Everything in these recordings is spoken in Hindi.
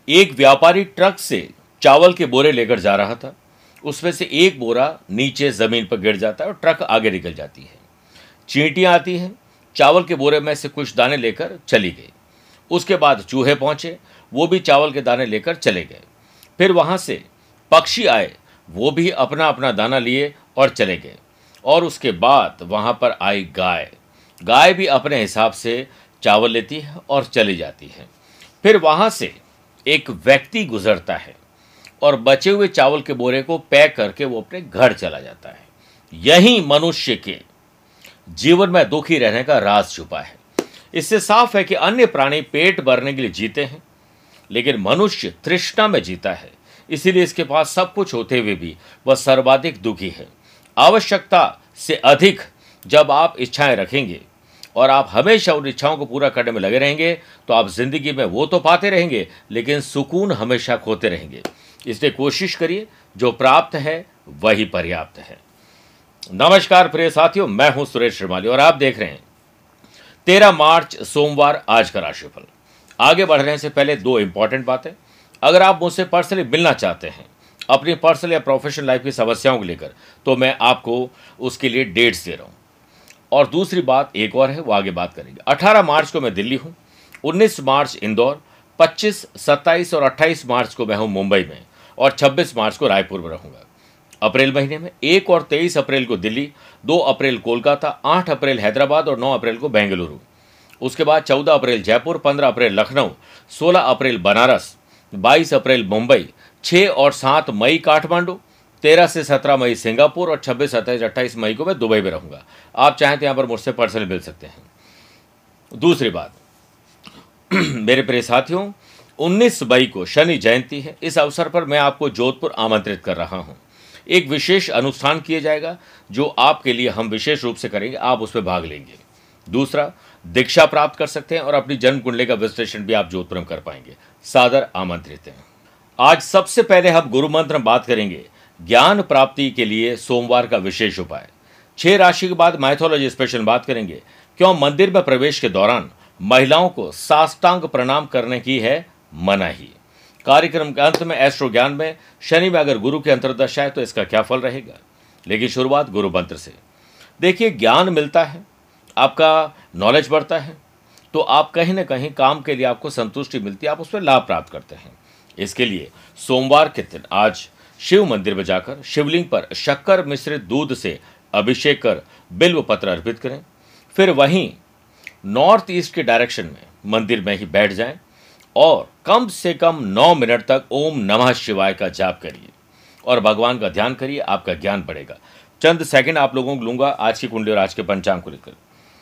एक व्यापारी ट्रक से चावल के बोरे लेकर जा रहा था। उसमें से एक बोरा नीचे जमीन पर गिर जाता है और ट्रक आगे निकल जाती है। चींटियां आती हैं, चावल के बोरे में से कुछ दाने लेकर चली गई। उसके बाद चूहे पहुंचे, वो भी चावल के दाने लेकर चले गए। फिर वहां से पक्षी आए, वो भी अपना अपना दाना लिए और चले गए। और उसके बाद वहां पर आई गाय। गाय भी अपने हिसाब से चावल लेती है और चली जाती है। फिर वहां से एक व्यक्ति गुजरता है और बचे हुए चावल के बोरे को पैक करके वो अपने घर चला जाता है। यही मनुष्य के जीवन में दुखी रहने का राज छुपा है। इससे साफ है कि अन्य प्राणी पेट भरने के लिए जीते हैं, लेकिन मनुष्य तृष्णा में जीता है। इसीलिए इसके पास सब कुछ होते हुए भी वह सर्वाधिक दुखी है। आवश्यकता से अधिक जब आप इच्छाएं रखेंगे और आप हमेशा उन इच्छाओं को पूरा करने में लगे रहेंगे, तो आप जिंदगी में वो तो पाते रहेंगे, लेकिन सुकून हमेशा खोते रहेंगे। इसलिए कोशिश करिए, जो प्राप्त है वही पर्याप्त है। नमस्कार प्रिय साथियों, मैं हूं सुरेश श्रीमाली और आप देख रहे हैं 13 मार्च सोमवार आज का राशिफल। आगे बढ़ने से पहले दो इंपॉर्टेंट बातें। अगर आप मुझसे पर्सनली मिलना चाहते हैं अपनी पर्सनल या प्रोफेशनल लाइफ की समस्याओं को लेकर, तो मैं आपको उसके लिए डेट्स दे रहा हूं। और दूसरी बात एक और है, वो आगे बात करेंगे। 18 मार्च को मैं दिल्ली हूं, 19 मार्च इंदौर, 25, 27 और 28 मार्च को मैं हूं मुंबई में और 26 मार्च को रायपुर में रहूंगा। अप्रैल महीने में 1 और 23 अप्रैल को दिल्ली, 2 अप्रैल कोलकाता, 8 अप्रैल हैदराबाद और 9 अप्रैल को बेंगलुरु। उसके बाद 14 अप्रैल जयपुर, 15 अप्रैल लखनऊ, 16 अप्रैल बनारस, 22 अप्रैल मुंबई, 6 और 7 मई काठमांडू, 13 से 17 मई सिंगापुर और 26, 27, 28 मई को मैं दुबई में रहूंगा। आप चाहें तो यहाँ पर मुझसे पर्सनली मिल सकते हैं। दूसरी बात, मेरे प्रिय साथियों, 19 मई को शनि जयंती है। इस अवसर पर मैं आपको जोधपुर आमंत्रित कर रहा हूं। एक विशेष अनुष्ठान किया जाएगा जो आपके लिए हम विशेष रूप से करेंगे, आप उसमें भाग लेंगे। दूसरा, दीक्षा प्राप्त कर सकते हैं और अपनी जन्म कुंडली का विश्लेषण भी आप जोधपुर में कर पाएंगे। सादर आमंत्रित हैं। आज सबसे पहले हम गुरु मंत्र में बात करेंगे ज्ञान प्राप्ति के लिए सोमवार का विशेष उपाय। 6 राशि के बाद माइथोलॉजी स्पेशल बात करेंगे क्यों मंदिर में प्रवेश के दौरान महिलाओं को साष्टांग प्रणाम करने की है मनाही। कार्यक्रम के अंत में एस्ट्रो ज्ञान में शनि में अगर गुरु की अंतर्दशा है तो इसका क्या फल रहेगा। लेकिन शुरुआत गुरु मंत्र से। देखिए, ज्ञान मिलता है, आपका नॉलेज बढ़ता है, तो आप कहीं ना कहीं काम के लिए आपको संतुष्टि मिलती है, आप उसमें लाभ प्राप्त करते हैं। इसके लिए सोमवार के दिन आज शिव मंदिर में जाकर शिवलिंग पर शक्कर मिश्रित दूध से अभिषेक कर बिल्व पत्र अर्पित करें। फिर वहीं नॉर्थ ईस्ट के डायरेक्शन में मंदिर में ही बैठ जाएं और कम से कम 9 मिनट तक ओम नमः शिवाय का जाप करिए और भगवान का ध्यान करिए। आपका ज्ञान बढ़ेगा। चंद सेकंड आप लोगों को लूंगा आज की कुंडली और आज के पंचांग को लेकर।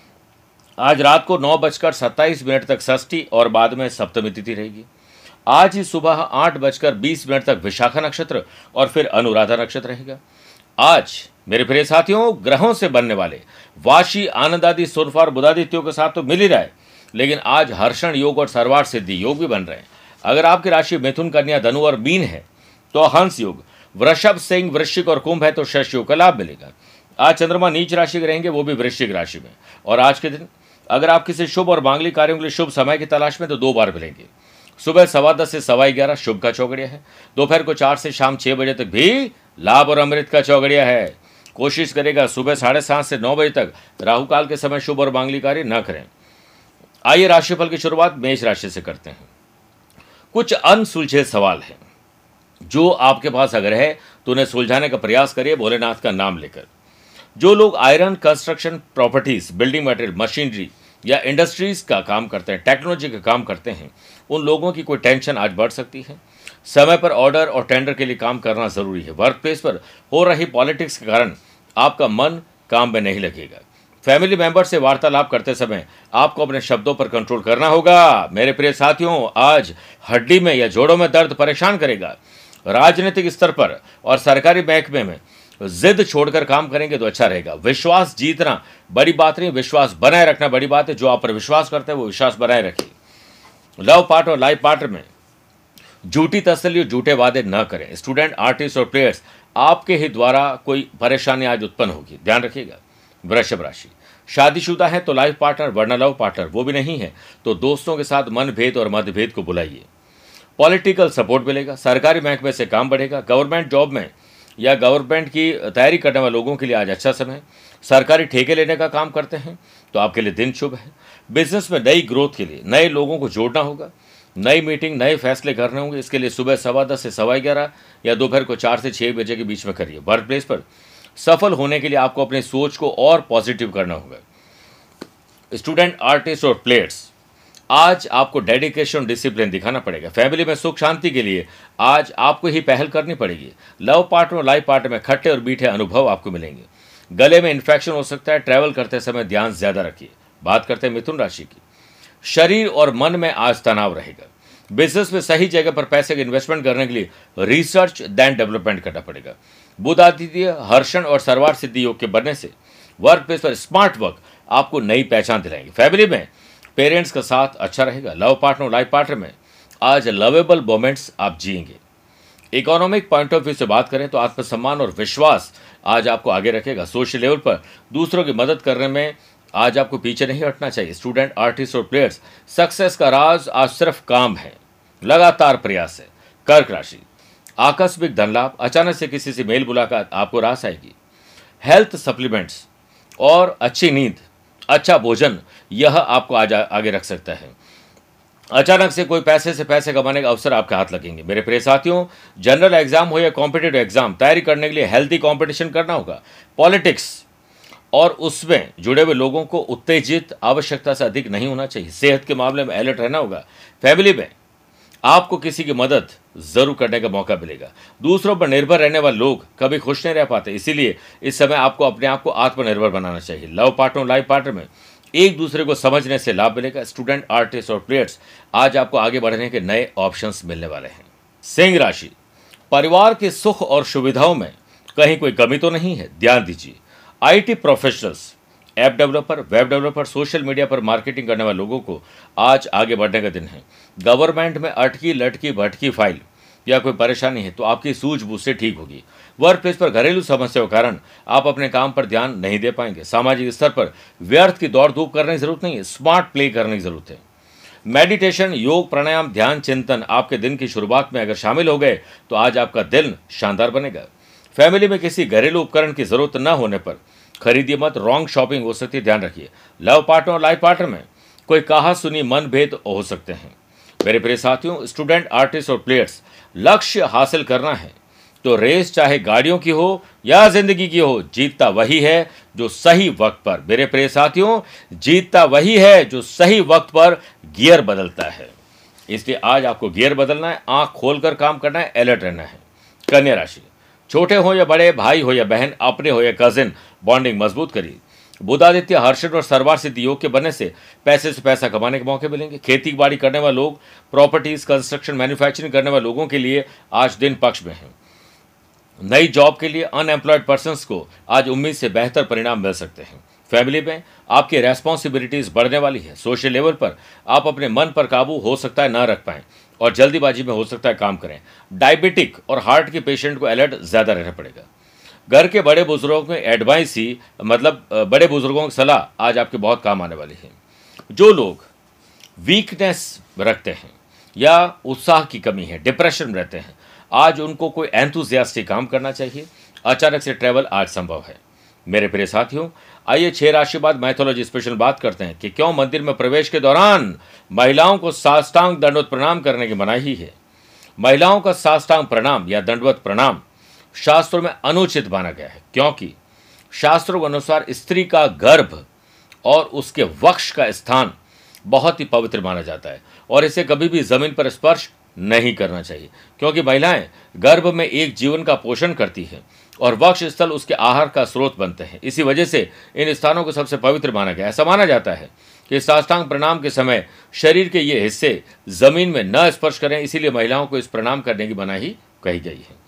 आज रात को 9:27 तक षष्ठी और बाद में सप्तमी तिथि रहेगी। आज ही सुबह 8:20 तक विशाखा नक्षत्र और फिर अनुराधा नक्षत्र रहेगा। आज मेरे प्रिय साथियों, ग्रहों से बनने वाले वाशी, आनंदादि, सुरफा और बुधादित्यों के साथ तो मिल ही रहा है, लेकिन आज हर्षण योग और सर्वार्थ सिद्धि योग भी बन रहे हैं। अगर आपकी राशि मिथुन, कन्या, धनु और मीन है तो हंस योग, वृषभ, सिंह, वृश्चिक और कुंभ है तो शश योग का लाभ मिलेगा। आज चंद्रमा नीच राशि के रहेंगे, वो भी वृश्चिक राशि में। और आज के दिन अगर आप किसी शुभ और मांगलिक कार्यों के लिए शुभ समय की तलाश में तो 2 बार मिलेंगे। सुबह 10:15 से 11:15 शुभ का चौगड़िया है। दोपहर को 4 से शाम 6 बजे तक भी लाभ और अमृत का चौगड़िया है। कोशिश करेगा सुबह 7:30 से 9 बजे तक राहु काल के समय शुभ और मांगलिक कार्य न करें। आइए राशिफल की शुरुआत मेष राशि से करते हैं। कुछ अनसुलझे सवाल हैं जो आपके पास अगर है तो उन्हें सुलझाने का प्रयास करिए भोलेनाथ का नाम लेकर। जो लोग iron, construction, properties, building material, machinery या इंडस्ट्रीज का काम करते हैं, टेक्नोलॉजी का काम करते हैं, उन लोगों की कोई टेंशन आज बढ़ सकती है। समय पर ऑर्डर और टेंडर के लिए काम करना जरूरी है। वर्क प्लेस पर हो रही पॉलिटिक्स के कारण आपका मन काम में नहीं लगेगा। फैमिली मेंबर से वार्तालाप करते समय आपको अपने शब्दों पर कंट्रोल करना होगा। मेरे प्रिय साथियों, आज हड्डी में या जोड़ों में दर्द परेशान करेगा। राजनीतिक स्तर पर और सरकारी महकमे में जिद छोड़कर काम करेंगे तो अच्छा रहेगा। विश्वास जीतना बड़ी बात नहीं, विश्वास बनाए रखना बड़ी बात है। जो आप पर विश्वास करते हैं वो विश्वास बनाए रखिए। लव पार्ट और लाइफ पार्टनर में झूठी तसल्ली और झूठे वादे न करें। स्टूडेंट, आर्टिस्ट और प्लेयर्स, आपके ही द्वारा कोई परेशानी आज उत्पन्न होगी, ध्यान रखिएगा। वृषभ राशि, शादीशुदा है तो लाइफ पार्टनर, वरना लव पार्टनर वो भी नहीं है तो दोस्तों के साथ मनभेद और मतभेद को बुलाइए। पॉलिटिकल सपोर्ट मिलेगा, सरकारी महकमे से काम बढ़ेगा, गवर्नमेंट जॉब में या गवर्नमेंट की तैयारी करने वाले लोगों के लिए आज अच्छा समय है। सरकारी ठेके लेने का काम करते हैं तो आपके लिए दिन शुभ है। बिजनेस में नई ग्रोथ के लिए नए लोगों को जोड़ना होगा, नई मीटिंग, नए फैसले करने होंगे। इसके लिए सुबह 10:15 से 11:15 या दोपहर को 4 से 6 बजे के बीच में करिए। वर्क प्लेस पर सफल होने के लिए आपको अपनी सोच को और पॉजिटिव करना होगा। स्टूडेंट, आर्टिस्ट और प्लेयर्स, आज आपको डेडिकेशन, डिसिप्लिन दिखाना पड़ेगा। फैमिली में सुख शांति के लिए आज आपको ही पहल करनी पड़ेगी। लव पार्टनर और लाइफ पार्टनर में खट्टे और मीठे अनुभव आपको मिलेंगे। गले में इन्फेक्शन हो सकता है, ट्रैवल करते समय ध्यान ज्यादा रखिए। बात करते हैं मिथुन राशि की। शरीर और मन में आज तनाव रहेगा। बिजनेस में सही जगह पर पैसे का इन्वेस्टमेंट करने के लिए रिसर्च देन डेवलपमेंट करना पड़ेगा। बुध आदित्य, हर्षण और सर्वार्थ सिद्धि योग के बनने से वर्क प्लेस पर स्मार्ट वर्क आपको नई पहचान दिलाएंगे। फैमिली में पेरेंट्स का साथ अच्छा रहेगा। लव पार्टनर और लाइफ पार्टनर में आज लवेबल मोमेंट्स आप जिएंगे। इकोनॉमिक पॉइंट ऑफ व्यू से बात करें तो आत्मसम्मान और विश्वास आज आपको आगे रखेगा। सोशल लेवल पर दूसरों की मदद करने में आज आपको पीछे नहीं हटना चाहिए। स्टूडेंट, आर्टिस्ट और प्लेयर्स, सक्सेस का राज आज सिर्फ काम है, लगातार प्रयास है। कर्क राशि, आकस्मिक धन लाभ, अचानक से किसी से मेल मुलाकात आपको रास आएगी। हेल्थ सप्लीमेंट्स और अच्छी नींद, अच्छा भोजन, यह आपको आज आगे रख सकता है। अचानक से कोई पैसे से पैसे कमाने का अवसर आपके हाथ लगेंगे। मेरे प्रिय साथियों, जनरल एग्जाम हो या कॉम्पिटिटिव एग्जाम, तैयारी करने के लिए हेल्थी कंपटीशन करना होगा। पॉलिटिक्स और उसमें जुड़े हुए लोगों को उत्तेजित आवश्यकता से अधिक नहीं होना चाहिए। सेहत के मामले में अलर्ट रहना होगा। फैमिली में आपको किसी की मदद जरूर करने का मौका मिलेगा। दूसरों पर निर्भर रहने वाले लोग कभी खुश नहीं रह पाते, इसीलिए इस समय आपको अपने आप को आत्मनिर्भर बनाना चाहिए। लव पार्टनर, लाइफ पार्टनर में एक दूसरे को समझने से लाभ मिलेगा। स्टूडेंट, आर्टिस्ट और प्लेयर्स, आज आपको आगे बढ़ने के नए ऑप्शंस मिलने वाले हैं। सिंह राशि, परिवार के सुख और सुविधाओं में कहीं कोई कमी तो नहीं है, ध्यान दीजिए। IT professionals, app developer, web developer, social media पर मार्केटिंग करने वाले लोगों को आज आगे बढ़ने का दिन है। गवर्नमेंट में अटकी लटकी भटकी फाइल या कोई परेशानी है तो आपकी सूझबूझ से ठीक होगी। वर्क प्लेस पर घरेलू समस्याओं के कारण आप अपने काम पर ध्यान नहीं दे पाएंगे। सामाजिक स्तर पर व्यर्थ की दौड़ धूप करने की जरूरत नहीं है, स्मार्ट प्ले करने की जरूरत है। मेडिटेशन, योग, प्राणायाम, ध्यान, चिंतन आपके दिन की शुरुआत में अगर शामिल हो गए तो आज आपका दिन शानदार बनेगा। फैमिली में किसी घरेलू उपकरण की जरूरत न होने पर खरीदिए मत, रॉन्ग शॉपिंग हो सकती है, ध्यान रखिए। लव पार्टनर और लाइफ पार्टनर में कोई कहा सुनी मनभेद हो सकते हैं। मेरे प्रिय साथियों, स्टूडेंट, आर्टिस्ट और प्लेयर्स, लक्ष्य हासिल करना है तो रेस चाहे गाड़ियों की हो या जिंदगी की हो, जीतता वही है जो सही वक्त पर, मेरे प्रिय साथियों, जीतता वही है जो सही वक्त पर गियर बदलता है। इसलिए आज आपको गियर बदलना है, आंख खोलकर काम करना है, अलर्ट रहना है। कन्या राशि, छोटे हो या बड़े, भाई हो या बहन, अपने हो या कजिन, बॉन्डिंग मजबूत करिए। बुधादित्य, हर्षण और सर्वार्थ सिद्धि योग के बनने से पैसे से पैसा कमाने के मौके मिलेंगे। खेती बाड़ी करने वाले लोग, प्रॉपर्टीज, कंस्ट्रक्शन, मैन्युफैक्चरिंग करने वाले लोगों के लिए आज दिन पक्ष में है। नई जॉब के लिए अनएम्प्लॉयड पर्सन्स को आज उम्मीद से बेहतर परिणाम मिल सकते हैं। फैमिली में आपकी रेस्पॉन्सिबिलिटीज बढ़ने वाली है। सोशल लेवल पर आप अपने मन पर काबू हो सकता है ना रख पाएं और जल्दीबाजी में हो सकता है काम करें। डायबिटिक और हार्ट के पेशेंट को अलर्ट ज्यादा रहना पड़ेगा। घर के बड़े बुजुर्गों की एडवाइस ही मतलब बड़े बुजुर्गों की सलाह आज आपके बहुत काम आने वाली है। जो लोग वीकनेस रखते हैं या उत्साह की कमी है, डिप्रेशन में रहते हैं, आज उनको कोई एंथुजियास्टिक काम करना चाहिए। अचानक से ट्रैवल आज संभव है। मेरे प्रिय साथियों, आइए 6 राशि बाद मैथोलॉजी स्पेशल बात करते हैं कि क्यों मंदिर में प्रवेश के दौरान महिलाओं को साष्टांग दंडवत प्रणाम करने की मनाही है। महिलाओं का साष्टांग प्रणाम या दंडवत प्रणाम शास्त्रों में अनुचित माना गया है, क्योंकि शास्त्रों के अनुसार स्त्री का गर्भ और उसके वक्ष का स्थान बहुत ही पवित्र माना जाता है और इसे कभी भी जमीन पर स्पर्श नहीं करना चाहिए, क्योंकि महिलाएं गर्भ में एक जीवन का पोषण करती हैं और वक्ष स्थल उसके आहार का स्रोत बनते हैं। इसी वजह से इन स्थानों को सबसे पवित्र माना गया। ऐसा माना जाता है कि साष्टांग प्रणाम के समय शरीर के ये हिस्से जमीन में न स्पर्श करें, इसीलिए महिलाओं को इस प्रणाम करने की मनाही कही गई है।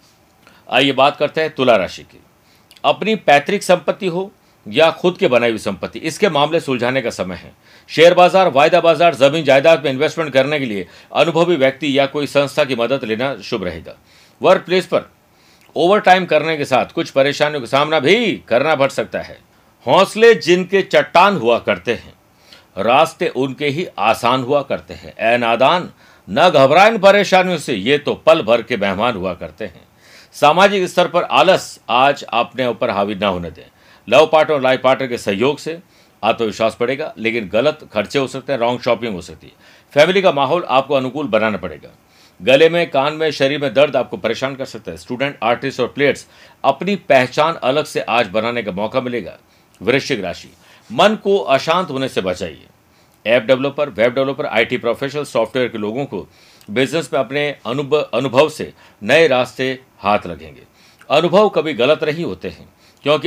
आइए बात करते हैं तुला राशि की। अपनी पैतृक संपत्ति हो या खुद के बनाई हुई संपत्ति, इसके मामले सुलझाने का समय है। शेयर बाजार, वायदा बाजार, जमीन जायदाद में इन्वेस्टमेंट करने के लिए अनुभवी व्यक्ति या कोई संस्था की मदद लेना शुभ रहेगा। वर्क प्लेस पर ओवर टाइम करने के साथ कुछ परेशानियों का सामना भी करना पड़ सकता है। हौसले जिनके चट्टान हुआ करते हैं रास्ते उनके ही आसान हुआ करते हैं। ऐ नादान, न घबरा इन परेशानियों से, ये तो पल भर के मेहमान हुआ करते हैं। सामाजिक स्तर पर आलस आज अपने ऊपर हावी न होने दें। लव पार्टनर और लाइफ पार्टनर के सहयोग से आत्मविश्वास बढ़ेगा, लेकिन गलत खर्चे हो सकते हैं, रॉन्ग शॉपिंग हो सकती है। फैमिली का माहौल आपको अनुकूल बनाना पड़ेगा। गले में, कान में, शरीर में दर्द आपको परेशान कर सकता है। स्टूडेंट, आर्टिस्ट और प्लेयर्स अपनी पहचान अलग से आज बनाने का मौका मिलेगा। वृश्चिक राशि, मन को अशांत होने से बचाइए। App developer, web developer, IT professional, software के लोगों को बिजनेस में अपने अनुभव से नए रास्ते हाथ लगेंगे। अनुभव कभी गलत नहीं होते हैं, क्योंकि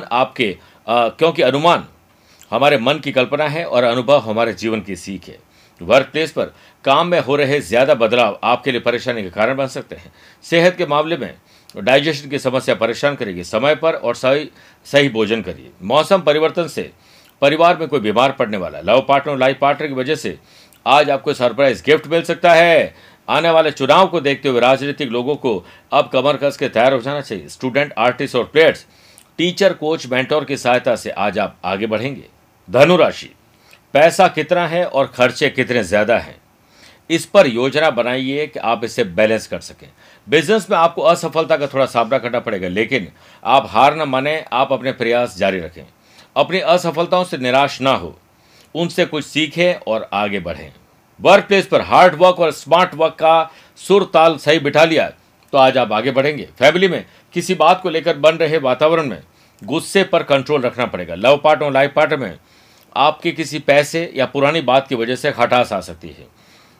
अनुमान हमारे मन की कल्पना है और अनुभव हमारे जीवन की सीख है। वर्क प्लेस पर काम में हो रहे ज्यादा बदलाव आपके लिए परेशानी का कारण बन सकते हैं। सेहत के मामले में डाइजेशन की समस्या परेशान करेगी। समय पर और सही भोजन करिए। मौसम परिवर्तन से परिवार में कोई बीमार पड़ने वाला है। लव पार्टनर और लाइफ पार्टनर की वजह से आज आपको सरप्राइज गिफ्ट मिल सकता है। आने वाले चुनाव को देखते हुए राजनीतिक लोगों को अब कमर कस के तैयार हो जाना चाहिए। स्टूडेंट, आर्टिस्ट और प्लेयर्स टीचर, कोच, मेंटोर की सहायता से आज आप आगे बढ़ेंगे। धनु राशि, पैसा कितना है और खर्चे कितने ज्यादा हैं, इस पर योजना बनाइए कि आप इसे बैलेंस कर सकें। बिजनेस में आपको असफलता का थोड़ा सामना करना पड़ेगा, लेकिन आप हार न माने, आप अपने प्रयास जारी रखें। अपनी असफलताओं से निराश ना हो, उनसे कुछ सीखें और आगे बढ़ें। वर्क प्लेस पर हार्ड वर्क और स्मार्ट वर्क का सुर ताल सही बिठा लिया तो आज आप आगे बढ़ेंगे। फैमिली में किसी बात को लेकर बन रहे वातावरण में गुस्से पर कंट्रोल रखना पड़ेगा। लव पार्टनर और लाइफ पार्टनर में आपके किसी पैसे या पुरानी बात की वजह से खटास आ सकती है।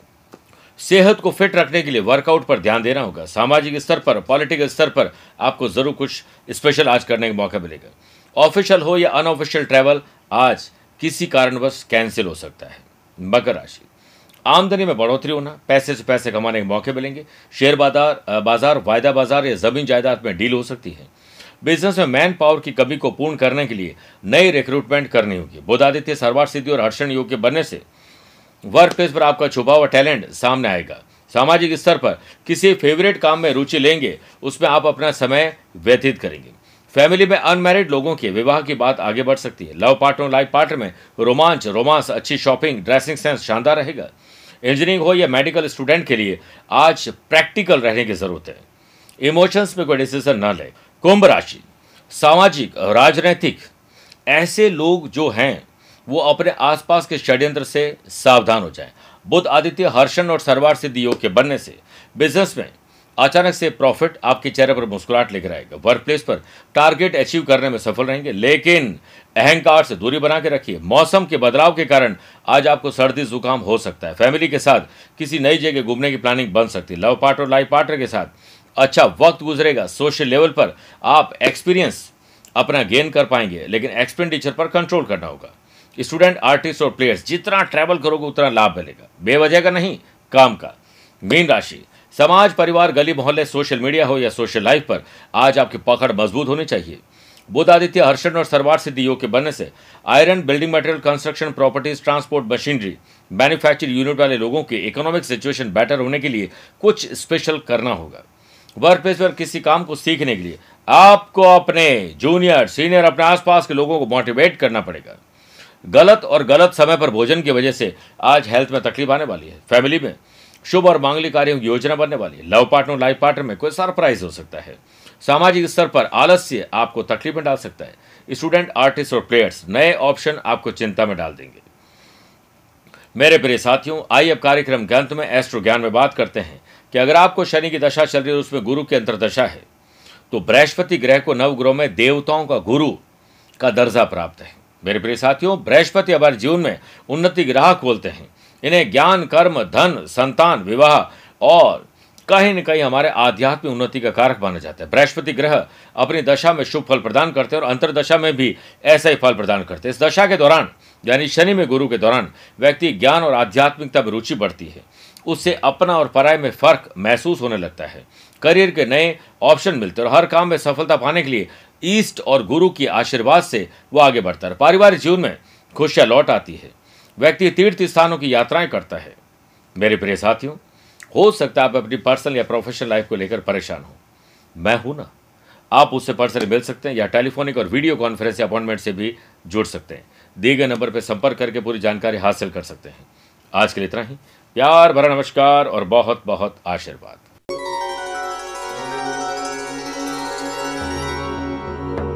सेहत को फिट रखने के लिए वर्कआउट पर ध्यान देना होगा। सामाजिक स्तर पर, पॉलिटिकल स्तर पर आपको जरूर कुछ स्पेशल आज करने का मौका मिलेगा। ऑफिशियल हो या अनऑफिशियल ट्रैवल आज किसी कारणवश कैंसिल हो सकता है। मकर राशि, आमदनी में बढ़ोतरी होना, पैसे से पैसे कमाने के मौके मिलेंगे। शेयर बाजार, वायदा बाजार या जमीन जायदाद में डील हो सकती है। बिजनेस में मैन पावर की कमी को पूर्ण करने के लिए नई रिक्रूटमेंट करनी होगी। बुध आदित्य, सर्वार सिद्धि और हर्षण योग के बनने से वर्क प्लेस पर आपका छुपा हुआ टैलेंट सामने आएगा। सामाजिक स्तर पर किसी फेवरेट काम में रुचि लेंगे, उसमें आप अपना समय व्यतीत करेंगे। फैमिली में अनमैरिड लोगों के विवाह की बात आगे बढ़ सकती है। लव पार्टनर, लाइफ पार्टनर में रोमांस, अच्छी शॉपिंग, ड्रेसिंग सेंस शानदार रहेगा। इंजीनियरिंग हो या मेडिकल स्टूडेंट के लिए आज प्रैक्टिकल रहने की जरूरत है। इमोशंस में कोई डिसीजन न ले। कुंभ राशि, सामाजिक, राजनीतिक ऐसे लोग जो हैं वो अपने आसपास के षड्यंत्र से सावधान हो जाएं। बुध आदित्य, हर्षण और सर्वार सिद्धि योग के बनने से बिजनेस में अचानक से प्रॉफिट आपके चेहरे पर मुस्कुराहट लेकर आएगा। वर्क प्लेस पर टारगेट अचीव करने में सफल रहेंगे, लेकिन अहंकार से दूरी बना के रखिए। मौसम के बदलाव के कारण आज आपको सर्दी जुकाम हो सकता है। फैमिली के साथ किसी नई जगह घूमने की प्लानिंग बन सकती है। लव पार्टनर और लाइफ पार्टनर के साथ अच्छा वक्त गुजरेगा। सोशल लेवल पर आप एक्सपीरियंस अपना गेन कर पाएंगे, लेकिन एक्सपेंडिचर पर कंट्रोल करना होगा। स्टूडेंट, आर्टिस्ट और प्लेयर्स जितना ट्रैवल करोगे उतना लाभ मिलेगा, बेवजह का नहीं, काम का। मीन राशि, समाज, परिवार, गली मोहल्ले, सोशल मीडिया हो या सोशल लाइफ पर आज आपकी पकड़ मजबूत होनी चाहिए। बुध आदित्य, हर्षण और सर्वार सिद्धि योग के बनने से iron, building material, construction, properties, transport, machinery, manufacturing unit वाले लोगों के इकोनॉमिक सिचुएशन बेटर होने के लिए कुछ स्पेशल करना होगा। वर्क प्लेस पर किसी काम को सीखने के लिए आपको अपने जूनियर, सीनियर, अपने आसपास के लोगों को मोटिवेट करना पड़ेगा। गलत समय पर भोजन की वजह से आज हेल्थ में तकलीफ आने वाली है। फैमिली में शुभ और मांगलिक कार्यों की योजना बनने वाली है। लव पार्टनर, लाइफ पार्टनर में कोई सरप्राइज हो सकता है। सामाजिक स्तर पर आलस्य आपको तकलीफ में डाल सकता है। स्टूडेंट, आर्टिस्ट और प्लेयर्स नए ऑप्शन आपको चिंता में डाल देंगे। मेरे प्रिय साथियों, आइए अब कार्यक्रम के अंत में एस्ट्रो ज्ञान में बात करते हैं कि अगर आपको शनि की दशा चल रही है, उसमें गुरु की अंतर्दशा है, तो बृहस्पति ग्रह को नवग्रह में देवताओं का गुरु का दर्जा प्राप्त है। मेरे प्रिय साथियों, बृहस्पति हमारे जीवन में उन्नति की राह खोलते हैं। इन्हें ज्ञान, कर्म, धन, संतान, विवाह और कहीं न कहीं हमारे आध्यात्मिक उन्नति का कारक माना जाता है। बृहस्पति ग्रह अपनी दशा में शुभ फल प्रदान करते हैं और अंतर्दशा में भी ऐसा ही फल प्रदान करते हैं। इस दशा के दौरान यानी शनि में गुरु के दौरान व्यक्ति ज्ञान और आध्यात्मिकता में रुचि बढ़ती है। उससे अपना और पराय में फर्क महसूस होने लगता है। करियर के नए ऑप्शन मिलते हैं और हर काम में सफलता पाने के लिए ईस्ट और गुरु की आशीर्वाद से वो आगे बढ़ता है। पारिवारिक जीवन में खुशियां लौट आती है। व्यक्ति तीर्थ स्थानों की यात्राएं करता है। मेरे प्रिय साथियों, हो सकता है आप अपनी पर्सनल या प्रोफेशनल लाइफ को लेकर परेशान हो, मैं हूं ना। आप उससे पर्सनली मिल सकते हैं या टेलीफोनिक और वीडियो कॉन्फ्रेंस अपॉइंटमेंट से भी जुड़ सकते हैं। दिए गए नंबर पर संपर्क करके पूरी जानकारी हासिल कर सकते हैं। आज के लिए इतना ही। प्यार भरा नमस्कार और बहुत बहुत आशीर्वाद।